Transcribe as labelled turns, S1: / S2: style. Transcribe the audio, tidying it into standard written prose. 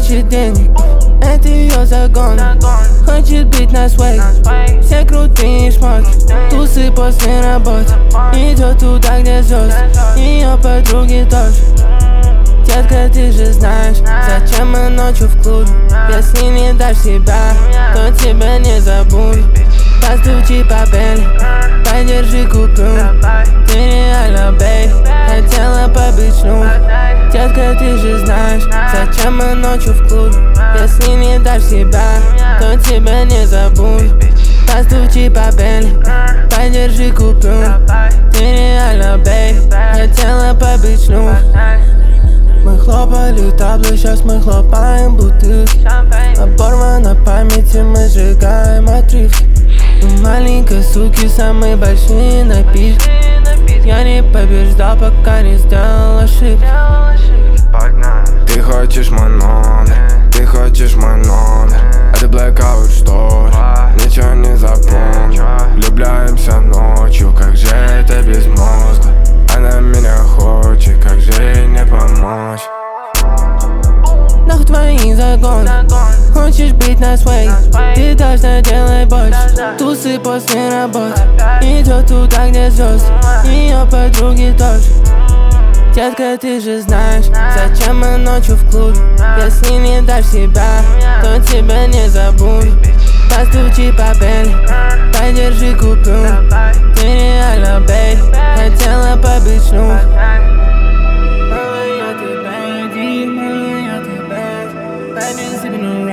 S1: хочет денег, это ее загон. Хочет быть на свой, все крутые шмотки, тусы после работы. Идет туда, где звезды, ее подруги тоже. Детка, ты же знаешь, зачем мы ночью в клубе. Если не дашь себя, то тебя не забуду. Постучи по Бенли, подержи купюру. Ты реально, бейб, хотела побыть шнур. Детка, ты же знаешь, зачем мы ночью в клубе. Если не дашь себя, то тебя не забуду. Постучи по Бенли, подержи купюру. Ты реально, бейб, хотела побыть шнур. Мы хлопали таблы, сейчас мы хлопаем бутылки. Оборвана память, и мы сжигаем отрывки. У маленькой суки самые большие напитки. Я не побеждал, пока не сделал ошибки.
S2: Ты хочешь мой номер, ты хочешь мой номер. Это blackout story, ничего не запомню. Влюбляемся ночью, как же это без мозга. Она меня хочет, как же ей не помочь.
S1: Нахуй твои загоны, хочешь быть на свой, ты должна делать больше. Тусы после работы, идет туда, где звезды, ее подруги тоже. Детка, ты же знаешь, зачем мы ночью в клубе. Если не дашь себя, то тебя не забуду. Постучи по Бенли, подержи купюру. Ты реально, бейб, хотела побыть шнур. Baby, sleeping